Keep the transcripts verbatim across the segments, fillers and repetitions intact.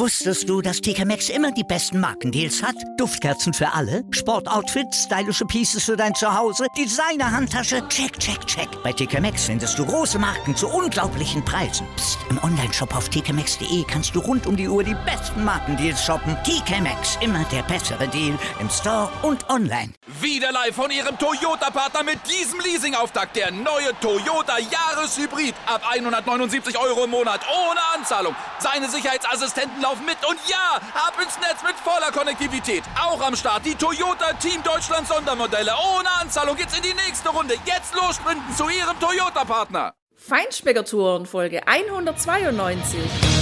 Wusstest du, dass T K Maxx immer die besten Markendeals hat? Duftkerzen für alle, Sportoutfits, stylische Pieces für dein Zuhause, Designer-Handtasche, check, check, check. Bei T K Maxx findest du große Marken zu unglaublichen Preisen. Psst. Im Onlineshop auf t k maxx punkt d e kannst du rund um die Uhr die besten Markendeals shoppen. T K Maxx, immer der bessere Deal im Store und online. Wieder live von Ihrem Toyota-Partner mit diesem Leasing-Auftakt. Der neue Toyota Jahreshybrid. Ab hundertneunundsiebzig Euro im Monat ohne Anzahlung. Seine Sicherheitsassistenten laufen mit und ja, ab ins Netz mit voller Konnektivität. Auch am Start die Toyota Team Deutschland Sondermodelle. Ohne Anzahlung geht's in die nächste Runde. Jetzt los sprinten zu Ihrem Toyota-Partner. Feinschmecker-Touren, Folge hundertzweiundneunzig.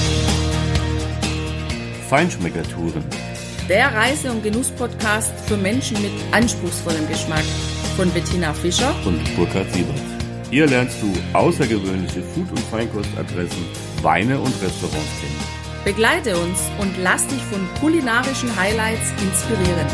Feinschmecker-Touren. Der Reise- und Genuss-Podcast für Menschen mit anspruchsvollem Geschmack. Von Bettina Fischer und Burkhard Siebert. Hier lernst du außergewöhnliche Food- und Feinkostadressen, Weine und Restaurants kennen. Begleite uns und lass dich von kulinarischen Highlights inspirieren.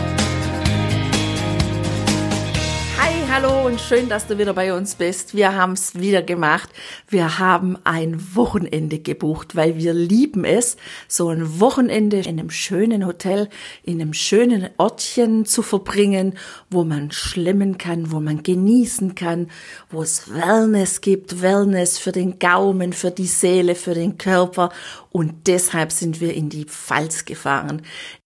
Hi, hallo und schön, dass du wieder bei uns bist. Wir haben es wieder gemacht. Wir haben ein Wochenende gebucht, weil wir lieben es, so ein Wochenende in einem schönen Hotel, in einem schönen Ortchen zu verbringen, wo man schlemmen kann, wo man genießen kann, wo es Wellness gibt, Wellness für den Gaumen, für die Seele, für den Körper. Und deshalb sind wir in die Pfalz gefahren.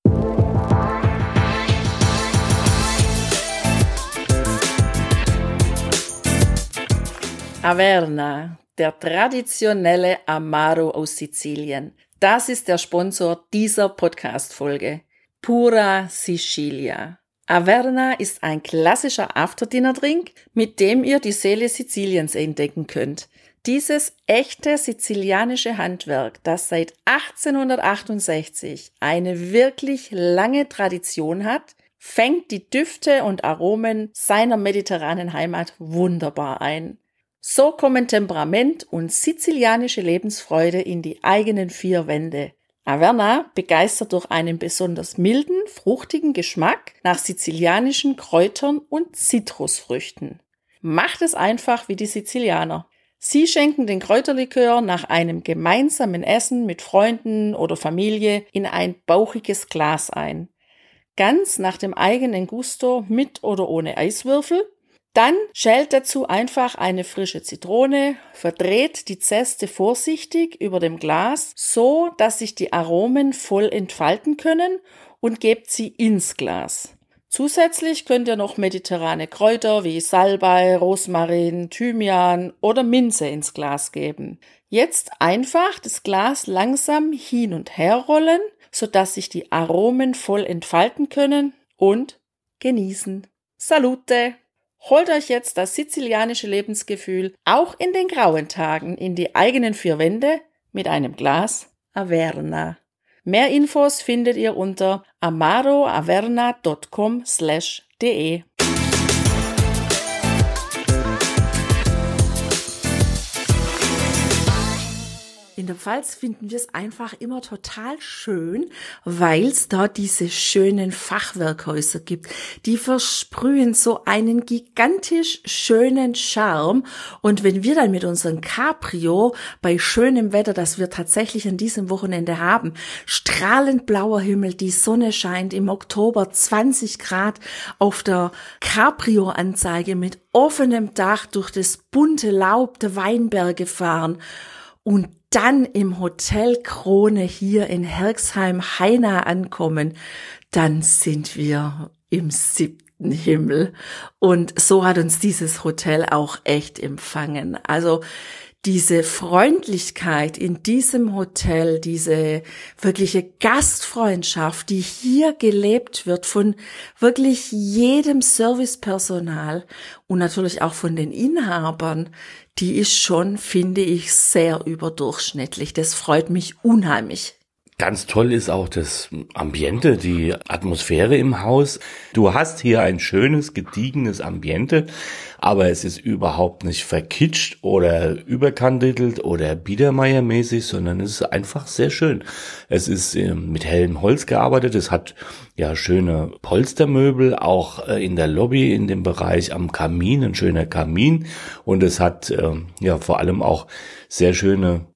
Averna, der traditionelle Amaro aus Sizilien. Das ist der Sponsor dieser Podcast-Folge. Pura Sicilia. Averna ist ein klassischer Afterdinner-Drink, mit dem ihr die Seele Siziliens entdecken könnt. Dieses echte sizilianische Handwerk, das seit achtzehnhundertachtundsechzig eine wirklich lange Tradition hat, fängt die Düfte und Aromen seiner mediterranen Heimat wunderbar ein. So kommen Temperament und sizilianische Lebensfreude in die eigenen vier Wände. Averna begeistert durch einen besonders milden, fruchtigen Geschmack nach sizilianischen Kräutern und Zitrusfrüchten. Macht es einfach wie die Sizilianer. Sie schenken den Kräuterlikör nach einem gemeinsamen Essen mit Freunden oder Familie in ein bauchiges Glas ein. Ganz nach dem eigenen Gusto mit oder ohne Eiswürfel. Dann schält dazu einfach eine frische Zitrone, verdreht die Zeste vorsichtig über dem Glas, so dass sich die Aromen voll entfalten können und gebt sie ins Glas. Zusätzlich könnt ihr noch mediterrane Kräuter wie Salbei, Rosmarin, Thymian oder Minze ins Glas geben. Jetzt einfach das Glas langsam hin und her rollen, sodass sich die Aromen voll entfalten können und genießen. Salute! Holt euch jetzt das sizilianische Lebensgefühl auch in den grauen Tagen in die eigenen vier Wände mit einem Glas Averna. Mehr Infos findet ihr unter amaroaverna punkt com slash de. In der Pfalz finden wir es einfach immer total schön, weil es da diese schönen Fachwerkhäuser gibt. Die versprühen so einen gigantisch schönen Charme. Und wenn wir dann mit unserem Cabrio bei schönem Wetter, das wir tatsächlich an diesem Wochenende haben, strahlend blauer Himmel, die Sonne scheint im Oktober, zwanzig Grad auf der Cabrio-Anzeige mit offenem Dach durch das bunte Laub der Weinberge fahren und dann im Hotel Krone hier in Herxheim-Heina ankommen, dann sind wir im siebten Himmel. Und so hat uns dieses Hotel auch echt empfangen. Also diese Freundlichkeit in diesem Hotel, diese wirkliche Gastfreundschaft, die hier gelebt wird von wirklich jedem Servicepersonal und natürlich auch von den Inhabern, die ist schon, finde ich, sehr überdurchschnittlich. Das freut mich unheimlich. Ganz toll ist auch das Ambiente, die Atmosphäre im Haus. Du hast hier ein schönes, gediegenes Ambiente, aber es ist überhaupt nicht verkitscht oder überkandidelt oder Biedermeiermäßig, sondern es ist einfach sehr schön. Es ist äh, mit hellem Holz gearbeitet, es hat ja schöne Polstermöbel, auch äh, in der Lobby, in dem Bereich am Kamin, ein schöner Kamin, und es hat äh, ja vor allem auch sehr schöne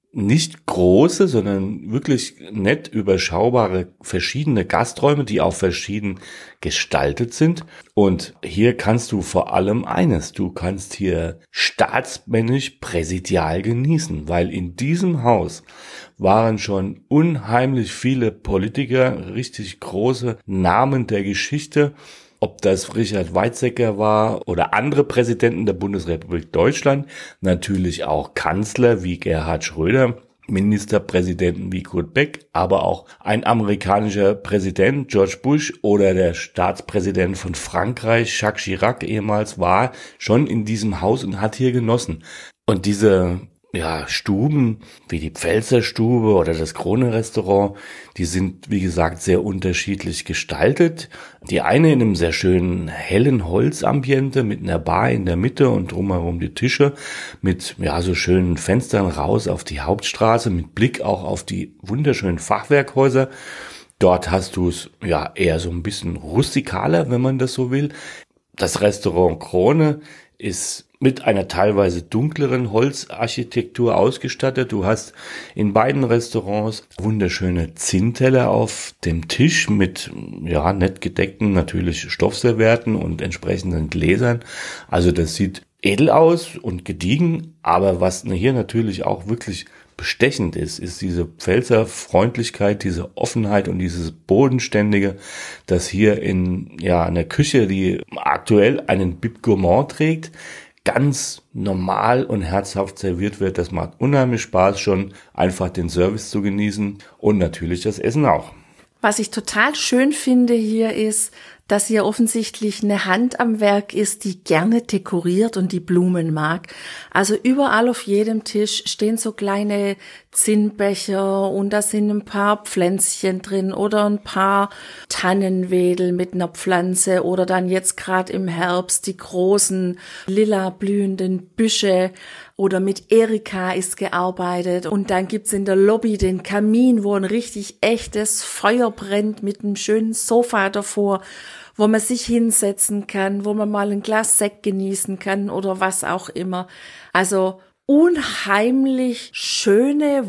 nicht große, sondern wirklich nett überschaubare verschiedene Gasträume, die auch verschieden gestaltet sind. Und hier kannst du vor allem eines, du kannst hier staatsmännisch präsidial genießen, weil in diesem Haus waren schon unheimlich viele Politiker, richtig große Namen der Geschichte. Ob das Richard Weizsäcker war oder andere Präsidenten der Bundesrepublik Deutschland, natürlich auch Kanzler wie Gerhard Schröder, Ministerpräsidenten wie Kurt Beck, aber auch ein amerikanischer Präsident, George Bush, oder der Staatspräsident von Frankreich, Jacques Chirac ehemals, war schon in diesem Haus und hat hier genossen. Und diese ja, Stuben, wie die Pfälzer Stube oder das Krone-Restaurant, die sind, wie gesagt, sehr unterschiedlich gestaltet. Die eine in einem sehr schönen, hellen Holzambiente mit einer Bar in der Mitte und drumherum die Tische mit, ja, so schönen Fenstern raus auf die Hauptstraße mit Blick auch auf die wunderschönen Fachwerkhäuser. Dort hast du es, ja, eher so ein bisschen rustikaler, wenn man das so will. Das Restaurant Krone ist mit einer teilweise dunkleren Holzarchitektur ausgestattet. Du hast in beiden Restaurants wunderschöne Zinnteller auf dem Tisch mit, ja, nett gedeckten natürlich Stoffservietten und entsprechenden Gläsern. Also das sieht edel aus und gediegen, aber was hier natürlich auch wirklich bestechend ist, ist diese Pfälzer Freundlichkeit, diese Offenheit und dieses Bodenständige, das hier in, ja, einer Küche, die aktuell einen Bib Gourmand trägt, ganz normal und herzhaft serviert wird. Das macht unheimlich Spaß, schon einfach den Service zu genießen und natürlich das Essen auch. Was ich total schön finde hier ist, dass hier offensichtlich eine Hand am Werk ist, die gerne dekoriert und die Blumen mag. Also überall auf jedem Tisch stehen so kleine Zinnbecher und da sind ein paar Pflänzchen drin oder ein paar Tannenwedel mit einer Pflanze oder dann jetzt gerade im Herbst die großen lila blühenden Büsche. Oder mit Erika ist gearbeitet und dann gibt's in der Lobby den Kamin, wo ein richtig echtes Feuer brennt mit einem schönen Sofa davor, wo man sich hinsetzen kann, wo man mal ein Glas Sekt genießen kann oder was auch immer. Also unheimlich schöne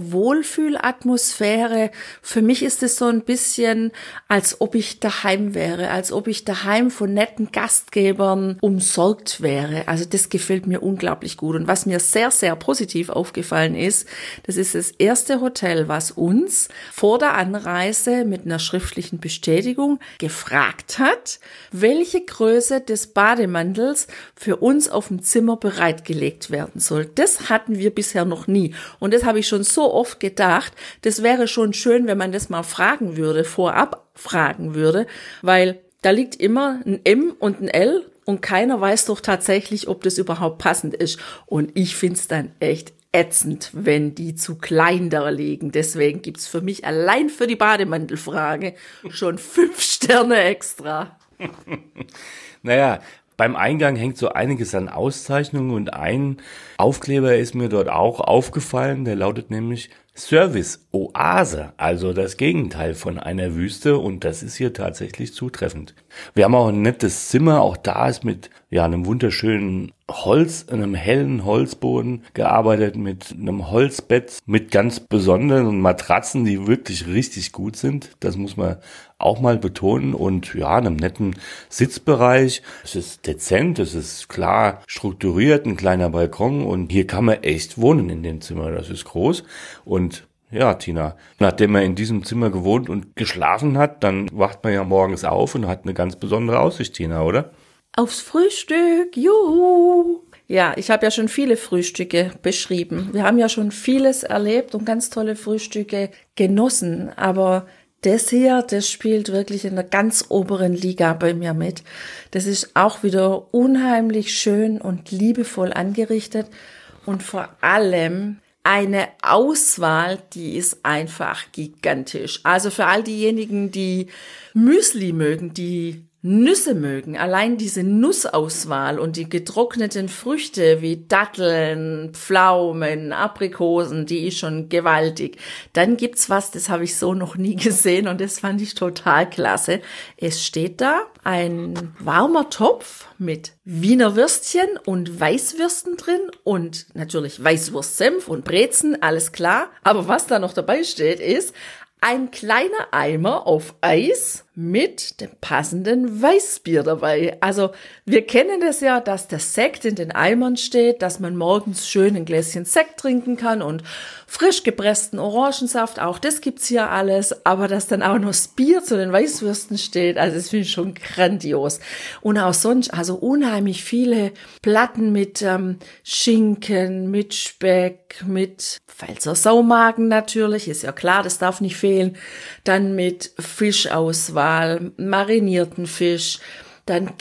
Wohlfühlatmosphäre. Für mich ist es so ein bisschen, als ob ich daheim wäre, als ob ich daheim von netten Gastgebern umsorgt wäre. Also das gefällt mir unglaublich gut. Und was mir sehr, sehr positiv aufgefallen ist, das ist das erste Hotel, was uns vor der Anreise mit einer schriftlichen Bestätigung gefragt hat, welche Größe des Bademantels für uns auf dem Zimmer bereitgelegt werden soll. Das hatten wir bisher noch nie. Und das habe ich schon so oft gedacht, das wäre schon schön, wenn man das mal fragen würde, vorab fragen würde, weil da liegt immer ein M und ein L und keiner weiß doch tatsächlich, ob das überhaupt passend ist. Und ich finde es dann echt ätzend, wenn die zu klein da liegen. Deswegen gibt's für mich allein für die Bademantelfrage schon fünf Sterne extra. Naja, beim Eingang hängt so einiges an Auszeichnungen und ein Aufkleber ist mir dort auch aufgefallen, der lautet nämlich Service Oase, also das Gegenteil von einer Wüste und das ist hier tatsächlich zutreffend. Wir haben auch ein nettes Zimmer, auch da ist mit ja einem wunderschönen Holz, einem hellen Holzboden gearbeitet, mit einem Holzbett, mit ganz besonderen Matratzen, die wirklich richtig gut sind. Das muss man auch mal betonen und ja, einem netten Sitzbereich. Es ist dezent, es ist klar strukturiert, ein kleiner Balkon und hier kann man echt wohnen in dem Zimmer. Das ist groß und ja, Tina, nachdem man in diesem Zimmer gewohnt und geschlafen hat, dann wacht man ja morgens auf und hat eine ganz besondere Aussicht, Tina, oder? Aufs Frühstück, juhu! Ja, ich habe ja schon viele Frühstücke beschrieben. Wir haben ja schon vieles erlebt und ganz tolle Frühstücke genossen. Aber das hier, das spielt wirklich in der ganz oberen Liga bei mir mit. Das ist auch wieder unheimlich schön und liebevoll angerichtet und vor allem eine Auswahl, die ist einfach gigantisch. Also für all diejenigen, die Müsli mögen, die Nüsse mögen, allein diese Nussauswahl und die getrockneten Früchte wie Datteln, Pflaumen, Aprikosen, die ist schon gewaltig. Dann gibt's was, das habe ich so noch nie gesehen und das fand ich total klasse. Es steht da ein warmer Topf mit Wiener Würstchen und Weißwürsten drin und natürlich Weißwurstsenf und Brezen, alles klar. Aber was da noch dabei steht, ist ein kleiner Eimer auf Eis mit dem passenden Weißbier dabei. Also wir kennen das ja, dass der Sekt in den Eimern steht, dass man morgens schön ein Gläschen Sekt trinken kann und frisch gepressten Orangensaft, auch das gibt's hier alles. Aber dass dann auch noch das Bier zu den Weißwürsten steht, also das finde ich schon grandios. Und auch sonst, also unheimlich viele Platten mit ähm, Schinken, mit Speck, mit Pfälzer Saumagen natürlich, ist ja klar, das darf nicht fehlen. Dann mit Fischauswahl, marinierten Fisch, dann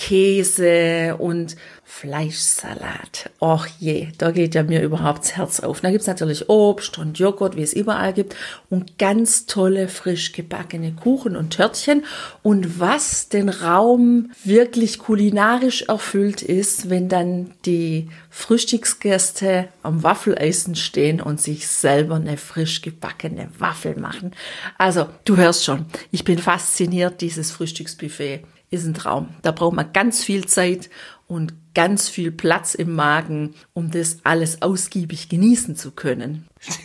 Käse und Fleischsalat. Och je, da geht ja mir überhaupt das Herz auf. Da gibt's natürlich Obst und Joghurt, wie es überall gibt, und ganz tolle, frisch gebackene Kuchen und Törtchen. Und was den Raum wirklich kulinarisch erfüllt ist, wenn dann die Frühstücksgäste am Waffeleisen stehen und sich selber eine frisch gebackene Waffel machen. Also, du hörst schon, ich bin fasziniert, dieses Frühstücksbuffet ist ein Traum. Da braucht man ganz viel Zeit und ganz viel Platz im Magen, um das alles ausgiebig genießen zu können.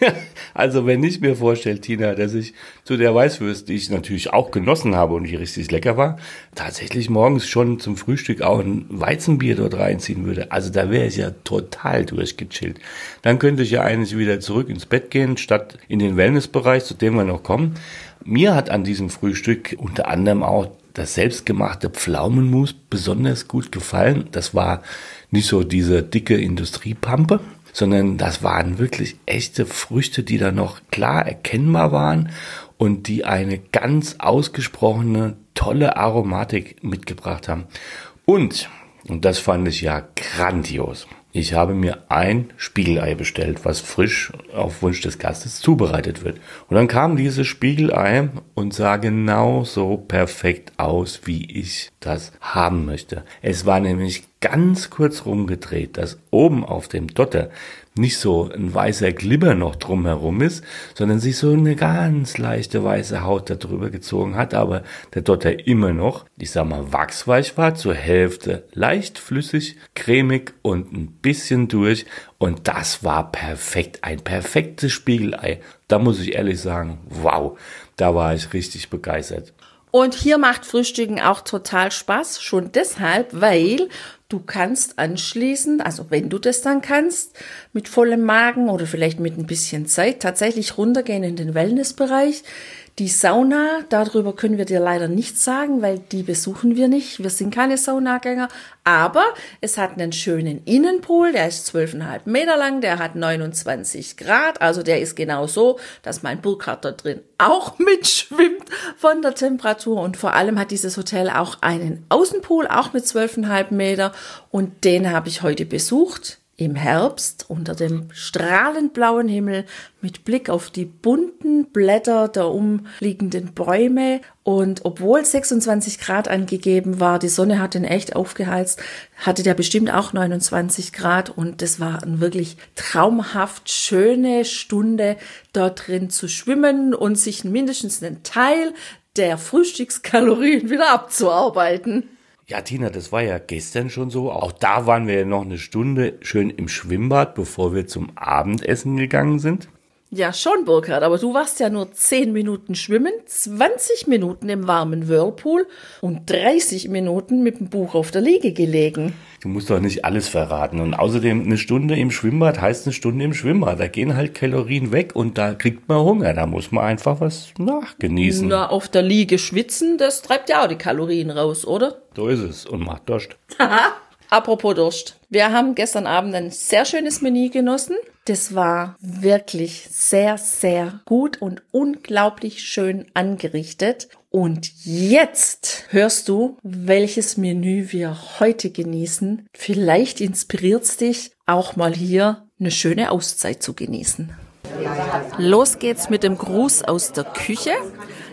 Also wenn ich mir vorstelle, Tina, dass ich zu der Weißwurst, die ich natürlich auch genossen habe und die richtig lecker war, tatsächlich morgens schon zum Frühstück auch ein Weizenbier dort reinziehen würde. Also da wäre ich ja total durchgechillt. Dann könnte ich ja eigentlich wieder zurück ins Bett gehen, statt in den Wellnessbereich, zu dem wir noch kommen. Mir hat an diesem Frühstück unter anderem auch das selbstgemachte Pflaumenmus besonders gut gefallen. Das war nicht so diese dicke Industriepampe, sondern das waren wirklich echte Früchte, die da noch klar erkennbar waren und die eine ganz ausgesprochene, tolle Aromatik mitgebracht haben. Und, und das fand ich ja grandios, ich habe mir ein Spiegelei bestellt, was frisch auf Wunsch des Gastes zubereitet wird. Und dann kam dieses Spiegelei und sah genau so perfekt aus, wie ich das haben möchte. Es war nämlich ganz kurz rumgedreht, dass oben auf dem Dotter nicht so ein weißer Glibber noch drumherum ist, sondern sich so eine ganz leichte weiße Haut da drüber gezogen hat, aber der Dotter immer noch, ich sag mal, wachsweich war, zur Hälfte leicht flüssig, cremig und ein bisschen durch, und das war perfekt, ein perfektes Spiegelei. Da muss ich ehrlich sagen, wow, da war ich richtig begeistert. Und hier macht Frühstücken auch total Spaß, schon deshalb, weil du kannst anschließend, also wenn du das dann kannst, mit vollem Magen oder vielleicht mit ein bisschen Zeit tatsächlich runtergehen in den Wellnessbereich. Die Sauna, darüber können wir dir leider nichts sagen, weil die besuchen wir nicht. Wir sind keine Saunagänger, aber es hat einen schönen Innenpool, der ist zwölf Komma fünf Meter lang, der hat neunundzwanzig Grad, also der ist genau so, dass mein Burkhardt da drin auch mitschwimmt von der Temperatur, und vor allem hat dieses Hotel auch einen Außenpool, auch mit zwölf Komma fünf Meter, und den habe ich heute besucht. Im Herbst unter dem strahlend blauen Himmel mit Blick auf die bunten Blätter der umliegenden Bäume, und obwohl sechsundzwanzig Grad angegeben war, die Sonne hat den echt aufgeheizt, hatte der bestimmt auch neunundzwanzig Grad, und das war eine wirklich traumhaft schöne Stunde, dort drin zu schwimmen und sich mindestens einen Teil der Frühstückskalorien wieder abzuarbeiten. Ja, Tina, das war ja gestern schon so. Auch da waren wir ja noch eine Stunde schön im Schwimmbad, bevor wir zum Abendessen gegangen sind. Ja, schon, Burkhard, aber du warst ja nur zehn Minuten schwimmen, zwanzig Minuten im warmen Whirlpool und dreißig Minuten mit dem Buch auf der Liege gelegen. Du musst doch nicht alles verraten. Und außerdem, eine Stunde im Schwimmbad heißt eine Stunde im Schwimmbad. Da gehen halt Kalorien weg und da kriegt man Hunger. Da muss man einfach was nachgenießen. Na, auf der Liege schwitzen, das treibt ja auch die Kalorien raus, oder? So ist es, und macht Durst. Haha. Apropos Durst. Wir haben gestern Abend ein sehr schönes Menü genossen. Das war wirklich sehr, sehr gut und unglaublich schön angerichtet. Und jetzt hörst du, welches Menü wir heute genießen. Vielleicht inspiriert's dich, auch mal hier eine schöne Auszeit zu genießen. Los geht's mit dem Gruß aus der Küche.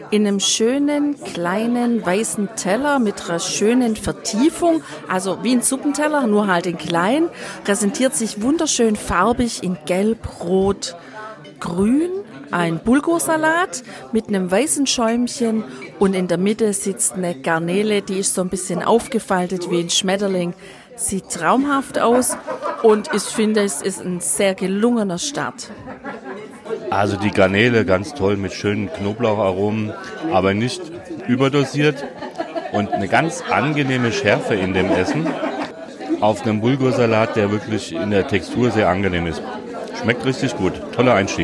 in einem schönen, kleinen, weißen Teller mit einer schönen Vertiefung, also wie ein Suppenteller, nur halt in klein, präsentiert sich wunderschön farbig in Gelb, Rot, Grün, ein Bulgursalat mit einem weißen Schäumchen und in der Mitte sitzt eine Garnele, die ist so ein bisschen aufgefaltet wie ein Schmetterling. Sieht traumhaft aus und ich finde, es ist ein sehr gelungener Start. Also die Garnele ganz toll mit schönen Knoblaucharomen, aber nicht überdosiert und eine ganz angenehme Schärfe in dem Essen auf einem Bulgursalat, der wirklich in der Textur sehr angenehm ist. Schmeckt richtig gut, toller Einstieg.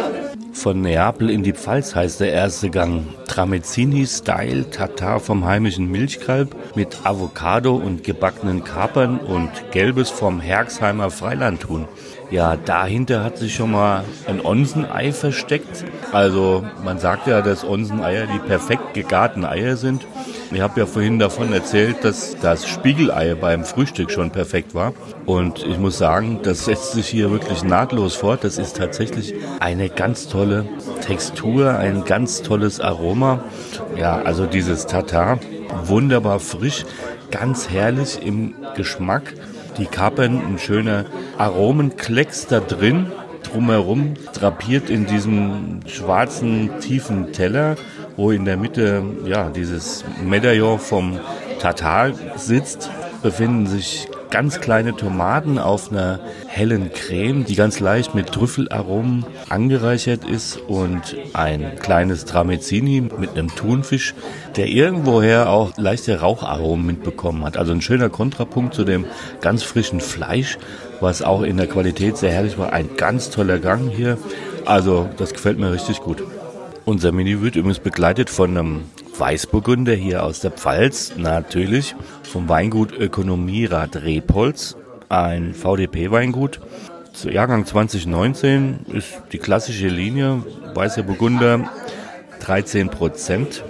Von Neapel in die Pfalz heißt der erste Gang. Tramezzini-Style Tatar vom heimischen Milchkalb mit Avocado und gebackenen Kapern und Gelbes vom Herxheimer Freilandhuhn. Ja, dahinter hat sich schon mal ein Onsenei versteckt. Also man sagt ja, dass Onseneier die perfekt gegarten Eier sind. Ich habe ja vorhin davon erzählt, dass das Spiegelei beim Frühstück schon perfekt war. Und ich muss sagen, das setzt sich hier wirklich nahtlos fort. Das ist tatsächlich eine ganz tolle Textur, ein ganz tolles Aroma. Ja, also dieses Tatar, wunderbar frisch, ganz herrlich im Geschmack. Die Kapern, ein schöner Aromenklecks da drin, drumherum drapiert in diesem schwarzen, tiefen Teller, wo in der Mitte ja dieses Medaillon vom Tatar sitzt, befinden sich ganz kleine Tomaten auf einer hellen Creme, die ganz leicht mit Trüffelaromen angereichert ist und ein kleines Tramezzini mit einem Thunfisch, der irgendwoher auch leichte Raucharomen mitbekommen hat. Also ein schöner Kontrapunkt zu dem ganz frischen Fleisch, was auch in der Qualität sehr herrlich war. Ein ganz toller Gang hier. Also das gefällt mir richtig gut. Unser Menü wird übrigens begleitet von einem Weißburgunder hier aus der Pfalz, natürlich vom Weingut Ökonomierat Rebholz, ein V D P-Weingut. Jahrgang zwanzig neunzehn ist die klassische Linie, weißer Burgunder, dreizehn Prozent.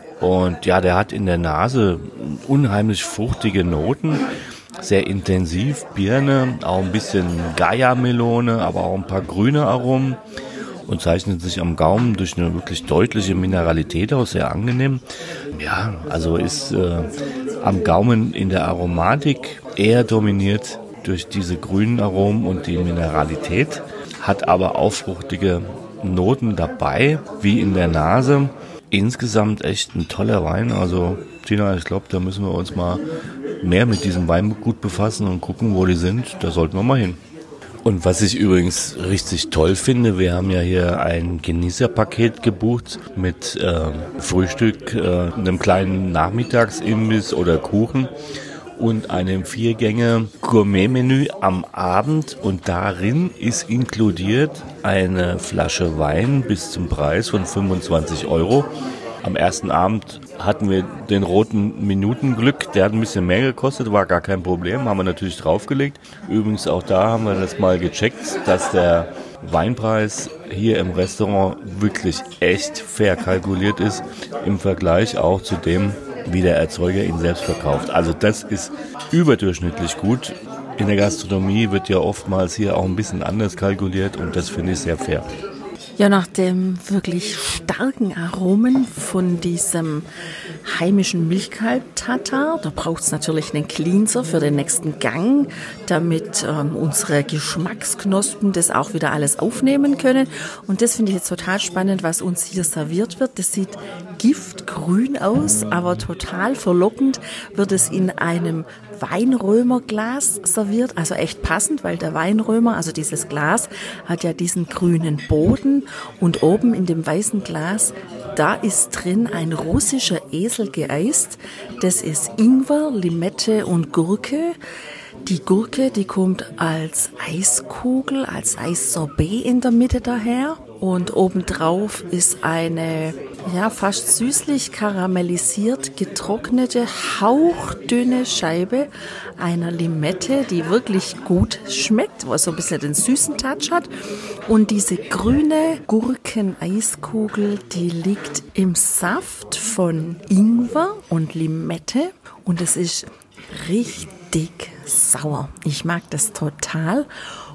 Und ja, der hat in der Nase unheimlich fruchtige Noten, sehr intensiv, Birne, auch ein bisschen Gaia-Melone, aber auch ein paar grüne Aromen. Und zeichnet sich am Gaumen durch eine wirklich deutliche Mineralität aus, sehr angenehm. Ja, also ist äh, am Gaumen in der Aromatik eher dominiert durch diese grünen Aromen und die Mineralität, hat aber auch fruchtige Noten dabei, wie in der Nase. Insgesamt echt ein toller Wein. Also Tina, ich glaube, da müssen wir uns mal mehr mit diesem Weingut befassen und gucken, wo die sind. Da sollten wir mal hin. Und was ich übrigens richtig toll finde, wir haben ja hier ein Genießerpaket gebucht mit äh, Frühstück, äh, einem kleinen Nachmittagsimbiss oder Kuchen und einem Viergänge-Gourmet-Menü am Abend. Und darin ist inkludiert eine Flasche Wein bis zum Preis von fünfundzwanzig Euro. Am ersten Abend hatten wir den roten Minutenglück, der hat ein bisschen mehr gekostet, war gar kein Problem, haben wir natürlich draufgelegt. Übrigens auch da haben wir das mal gecheckt, dass der Weinpreis hier im Restaurant wirklich echt fair kalkuliert ist, im Vergleich auch zu dem, wie der Erzeuger ihn selbst verkauft. Also das ist überdurchschnittlich gut. In der Gastronomie wird ja oftmals hier auch ein bisschen anders kalkuliert und das finde ich sehr fair. Ja, nach dem wirklich starken Aromen von diesem heimischen Milchkalb-Tatar, da braucht es natürlich einen Cleanser für den nächsten Gang, damit ähm, unsere Geschmacksknospen das auch wieder alles aufnehmen können. Und das finde ich jetzt total spannend, was uns hier serviert wird. Das sieht giftgrün aus, aber total verlockend wird es in einem Weinrömerglas serviert, also echt passend, weil der Weinrömer, also dieses Glas, hat ja diesen grünen Boden und oben in dem weißen Glas, da ist drin ein russischer Esel geeist. Das ist Ingwer, Limette und Gurke. Die Gurke, die kommt als Eiskugel, als Eissorbet in der Mitte daher. Und obendrauf ist eine, ja, fast süßlich karamellisiert getrocknete, hauchdünne Scheibe einer Limette, die wirklich gut schmeckt, was so ein bisschen den süßen Touch hat. Und diese grüne Gurkeneiskugel, die liegt im Saft von Ingwer und Limette. Und es ist richtig sauer. Ich mag das total.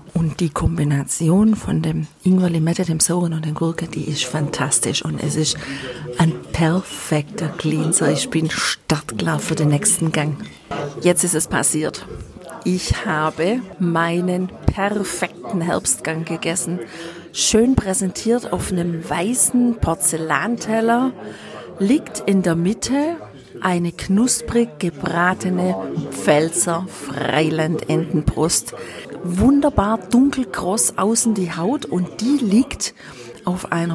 Und die Kombination von dem Ingwer, Limette, dem Sauren und der Gurke, die ist fantastisch. Und es ist ein perfekter Cleanser. Ich bin startklar für den nächsten Gang. Jetzt ist es passiert. Ich habe meinen perfekten Herbstgang gegessen. Schön präsentiert auf einem weißen Porzellanteller. Liegt in der Mitte eine knusprig gebratene Pfälzer Freiland-Entenbrust. Wunderbar dunkelkross außen die Haut und die liegt auf einer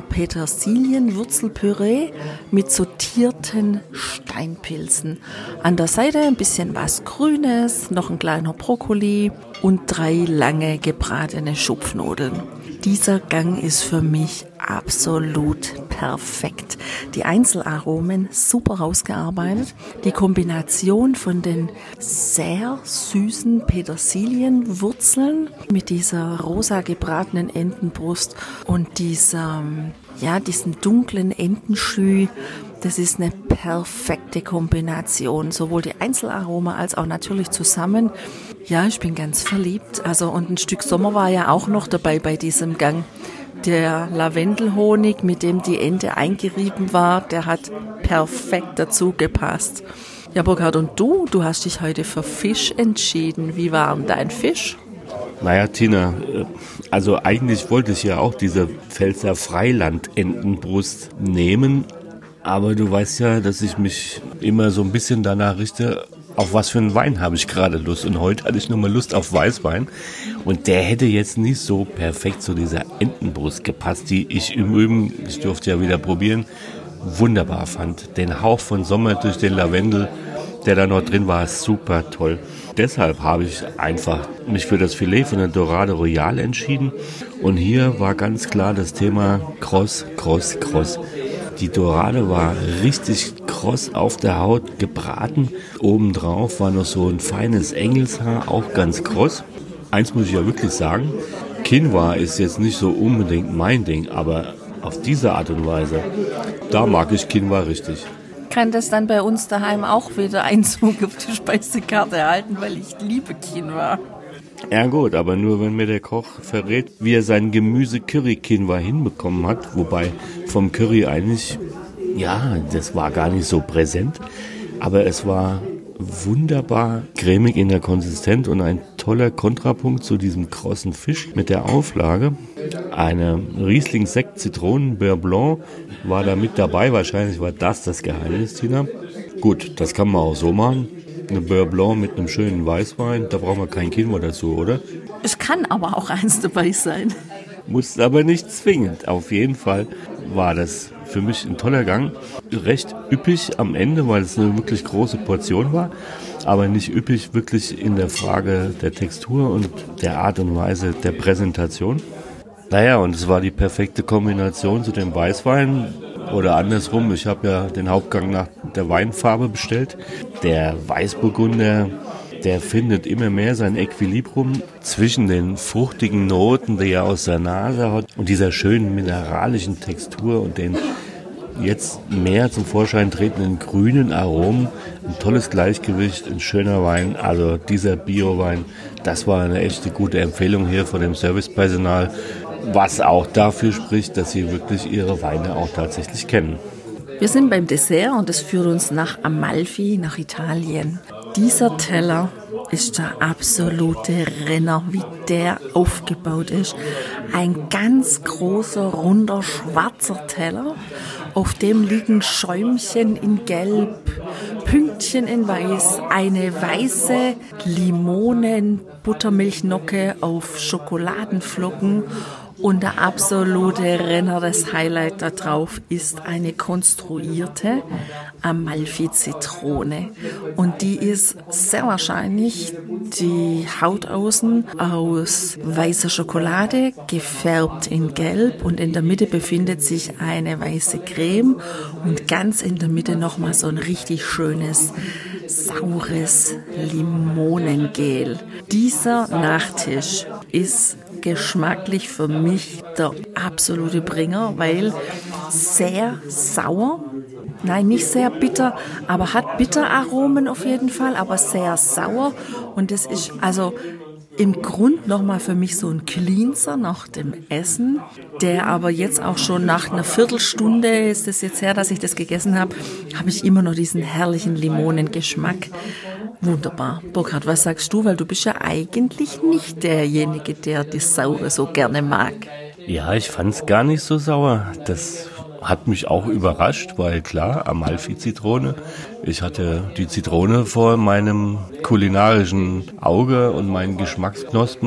Petersilien-Würzelpüree mit sortierten Steinpilzen. An der Seite ein bisschen was Grünes, noch ein kleiner Brokkoli und drei lange gebratene Schupfnudeln. Dieser Gang ist für mich absolut perfekt. Die Einzelaromen super rausgearbeitet. Die Kombination von den sehr süßen Petersilienwurzeln mit dieser rosa gebratenen Entenbrust und dieser, ja, diesen dunklen Entenschü. Das ist eine perfekte Kombination. Sowohl die Einzelaroma als auch natürlich zusammen. Ja, ich bin ganz verliebt. Also, und ein Stück Sommer war ja auch noch dabei bei diesem Gang. Der Lavendelhonig, mit dem die Ente eingerieben war, der hat perfekt dazu gepasst. Ja, Burkhard, und du? Du hast dich heute für Fisch entschieden. Wie war denn dein Fisch? Naja, Tina, also eigentlich wollte ich ja auch diese Pfälzer Freiland-Entenbrust nehmen. Aber du weißt ja, dass ich mich immer so ein bisschen danach richte, auf was für einen Wein habe ich gerade Lust. Und heute hatte ich nur mal Lust auf Weißwein. Und der hätte jetzt nicht so perfekt zu dieser Entenbrust gepasst, die ich im Übrigen, ich durfte ja wieder probieren, wunderbar fand. Den Hauch von Sommer durch den Lavendel, der da noch drin war, super toll. Deshalb habe ich einfach mich für das Filet von der Dorade Royale entschieden. Und hier war ganz klar das Thema kross, kross, kross. Die Dorade war richtig kross auf der Haut gebraten. Obendrauf war noch so ein feines Engelshaar, auch ganz kross. Eins muss ich ja wirklich sagen, Quinoa ist jetzt nicht so unbedingt mein Ding, aber auf diese Art und Weise, da mag ich Quinoa richtig. Kann das dann bei uns daheim auch wieder Einzug auf die Speisekarte erhalten, weil ich liebe Quinoa. Ja gut, aber nur wenn mir der Koch verrät, wie er sein Gemüse-Curry-Quinoa hinbekommen hat. Wobei vom Curry eigentlich, ja, das war gar nicht so präsent. Aber es war wunderbar cremig in der Konsistenz und ein toller Kontrapunkt zu diesem krossen Fisch mit der Auflage. Eine Riesling-Sekt-Zitronen-Beurre Blanc war da mit dabei. Wahrscheinlich war das das Geheimnis, Tina. Gut, das kann man auch so machen. Eine Beurre Blanc mit einem schönen Weißwein, da brauchen wir kein Quinoa dazu, oder? Es kann aber auch eins dabei sein. Muss aber nicht zwingend. Auf jeden Fall war das für mich ein toller Gang. Recht üppig am Ende, weil es eine wirklich große Portion war. Aber nicht üppig wirklich in der Frage der Textur und der Art und Weise der Präsentation. Naja, und es war die perfekte Kombination zu dem Weißwein. Oder andersrum, ich habe ja den Hauptgang nach der Weinfarbe bestellt. Der Weißburgunder, der findet immer mehr sein Equilibrium zwischen den fruchtigen Noten, die er aus der Nase hat, und dieser schönen mineralischen Textur und den jetzt mehr zum Vorschein tretenden grünen Aromen. Ein tolles Gleichgewicht, ein schöner Wein. Also dieser Bio-Wein, das war eine echte gute Empfehlung hier von dem Servicepersonal. Was auch dafür spricht, dass sie wirklich ihre Weine auch tatsächlich kennen. Wir sind beim Dessert und es führt uns nach Amalfi, nach Italien. Dieser Teller ist der absolute Renner, wie der aufgebaut ist. Ein ganz großer, runder, schwarzer Teller. Auf dem liegen Schäumchen in Gelb, Pünktchen in Weiß, eine weiße Limonen-Buttermilchnocke auf Schokoladenflocken. Und der absolute Renner, das Highlight da drauf, ist eine konstruierte Amalfi-Zitrone. Und die ist sehr wahrscheinlich die Haut außen aus weißer Schokolade, gefärbt in Gelb. Und in der Mitte befindet sich eine weiße Creme. Und ganz in der Mitte nochmal so ein richtig schönes, saures Limonengel. Dieser Nachtisch ist geschmacklich für mich der absolute Bringer, weil sehr sauer, nein, nicht sehr bitter, aber hat Bitteraromen auf jeden Fall, aber sehr sauer. Und es ist also im Grund nochmal für mich so ein Cleanser nach dem Essen, der aber jetzt auch schon nach einer Viertelstunde, ist es jetzt her, dass ich das gegessen habe, habe ich immer noch diesen herrlichen Limonengeschmack. Wunderbar. Burkhard, was sagst du? Weil du bist ja eigentlich nicht derjenige, der das Saure so gerne mag. Ja, ich fand's gar nicht so sauer. Das hat mich auch überrascht, weil klar, Amalfi-Zitrone. Ich hatte die Zitrone vor meinem kulinarischen Auge und meinen Geschmacksknospen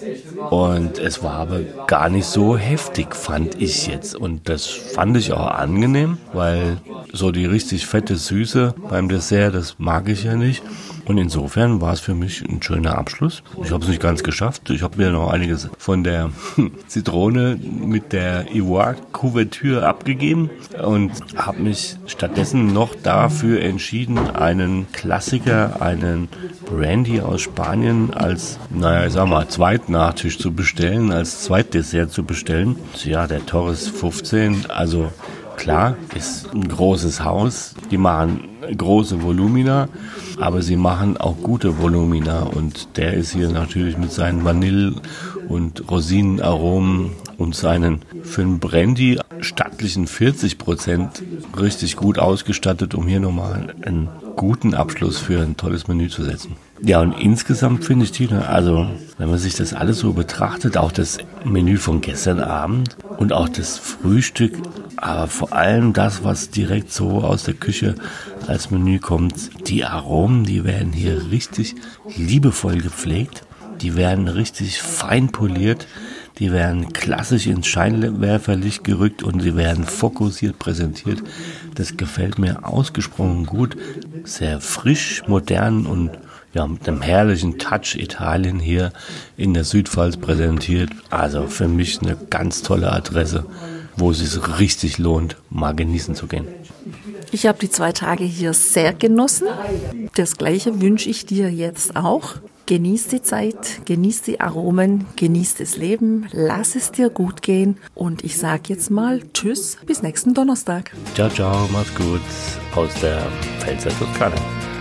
und es war aber gar nicht so heftig, fand ich jetzt. Und das fand ich auch angenehm, weil so die richtig fette Süße beim Dessert, das mag ich ja nicht. Und insofern war es für mich ein schöner Abschluss. Ich habe es nicht ganz geschafft. Ich habe mir noch einiges von der Zitrone mit der Ivoire Couverture abgegeben und habe mich stattdessen noch dafür entschieden, einen Klassiker, einen Brandy aus Spanien als, naja, ich sag mal, Zweitnachtisch zu bestellen, als Zweitdessert zu bestellen. Ja, der Torres fünfzehn, also klar, ist ein großes Haus. Die machen große Volumina, aber sie machen auch gute Volumina und der ist hier natürlich mit seinen Vanille- und Rosinenaromen und seinen für einen Brandy stattlichen vierzig Prozent richtig gut ausgestattet, um hier nochmal einen guten Abschluss für ein tolles Menü zu setzen. Ja, und insgesamt finde ich die, also wenn man sich das alles so betrachtet, auch das Menü von gestern Abend und auch das Frühstück, aber vor allem das, was direkt so aus der Küche als Menü kommt, die Aromen, die werden hier richtig liebevoll gepflegt, die werden richtig fein poliert, die werden klassisch ins Scheinwerferlicht gerückt und sie werden fokussiert präsentiert. Das gefällt mir ausgesprochen gut, sehr frisch, modern und ja, mit einem herrlichen Touch Italien hier in der Südpfalz präsentiert. Also für mich eine ganz tolle Adresse, wo es sich richtig lohnt, mal genießen zu gehen. Ich habe die zwei Tage hier sehr genossen. Das Gleiche wünsche ich dir jetzt auch. Genieß die Zeit, genieß die Aromen, genieß das Leben, lass es dir gut gehen. Und ich sage jetzt mal Tschüss, bis nächsten Donnerstag. Ciao, ciao, mach's gut aus der Pfälzer Toskana.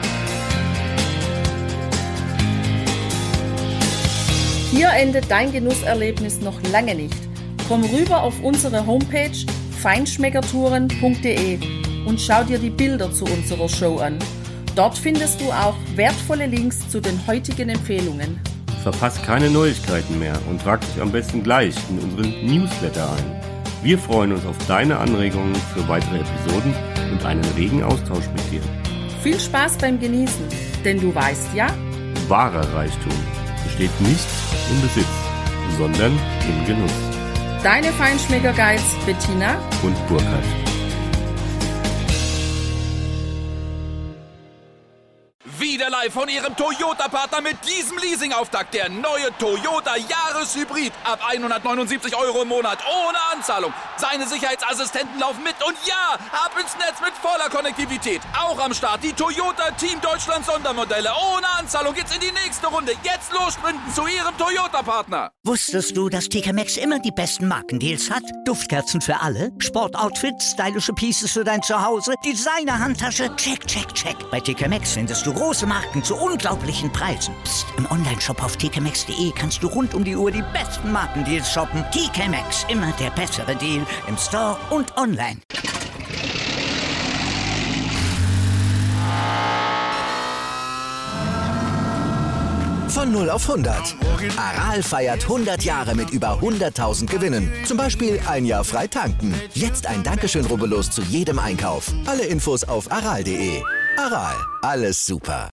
Hier endet dein Genusserlebnis noch lange nicht. Komm rüber auf unsere Homepage feinschmeckertouren punkt de und schau dir die Bilder zu unserer Show an. Dort findest du auch wertvolle Links zu den heutigen Empfehlungen. Verpasst keine Neuigkeiten mehr und trag dich am besten gleich in unseren Newsletter ein. Wir freuen uns auf deine Anregungen für weitere Episoden und einen regen Austausch mit dir. Viel Spaß beim Genießen, denn du weißt ja, wahrer Reichtum besteht nicht im Besitz, sondern im Genuss. Deine Feinschmecker-Guides Bettina und Burkhard. Wieder live von Ihrem Toyota-Partner mit diesem Leasing-Auftakt. Der neue Toyota Jahreshybrid. Ab hundertneunundsiebzig Euro im Monat. Ohne Anzahlung. Seine Sicherheitsassistenten laufen mit. Und ja, ab ins Netz mit voller Konnektivität. Auch am Start die Toyota Team Deutschland Sondermodelle. Ohne Anzahlung geht's in die nächste Runde. Jetzt los sprinten zu Ihrem Toyota-Partner. Wusstest du, dass T K Maxx immer die besten Markendeals hat? Duftkerzen für alle, Sportoutfits, stylische Pieces für dein Zuhause, Designer-Handtasche, check, check, check. Bei T K Maxx findest du große Marken zu unglaublichen Preisen. Psst. Im Onlineshop auf t k maxx punkt de kannst du rund um die Uhr die besten Markendeals shoppen. T K Maxx, immer der bessere Deal im Store und online. Von null auf hundert. Aral feiert hundert Jahre mit über hunderttausend Gewinnen. Zum Beispiel ein Jahr frei tanken. Jetzt ein Dankeschön, rubbellos zu jedem Einkauf. Alle Infos auf aral punkt de. Aral, alles super.